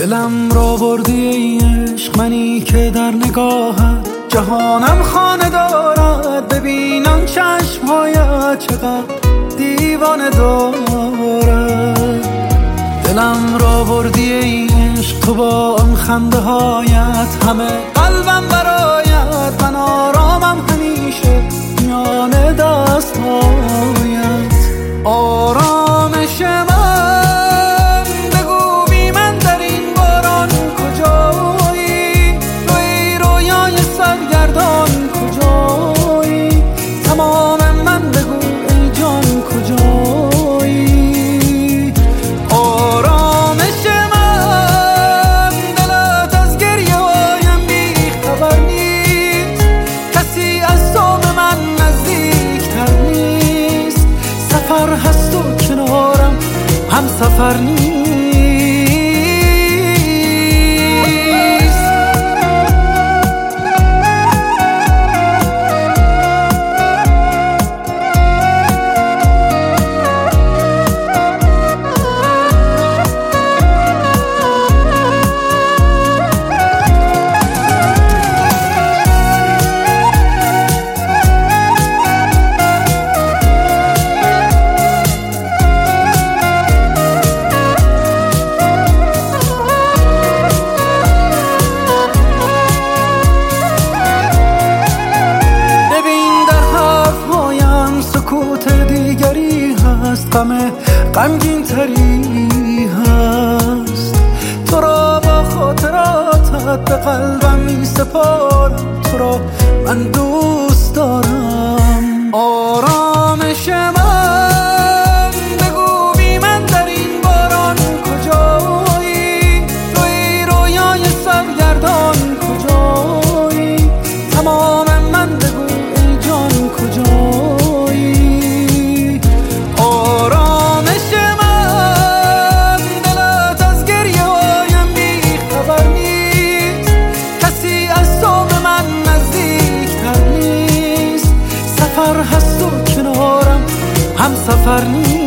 دلم را بردی ای عشق، منی که در نگاهت جهانم خانه دارد. ببینم چشمهایت چقدر دیوانه دارد. دلم را بردی ای عشق، تو با آن خنده هایت همه قلبم برایت. من آرامم همیشه میان دست هایت. آرامش من بگو بی من در این باران کجایی؟ توی رویای سرگردان کجایی؟ تمام من بگو ای جان کجایی؟ آرامش من دلت از گریه هایم بی خبر نیست. کسی از تو به من نزدیکتر نیست. سفر هست و کنارم هم سفر نیست. سکوت دیگری هست، غمگین تری هست. تو را با خاطراتت به قلبم می سپارم. تو را من دوست دارم. آرامش من بگو بی من در این باران کجایی؟ توی رویای سرگردان کجایی؟ تمام من بگو ای جان کجایی؟ سفر هست و کنارم هم سفر نیست.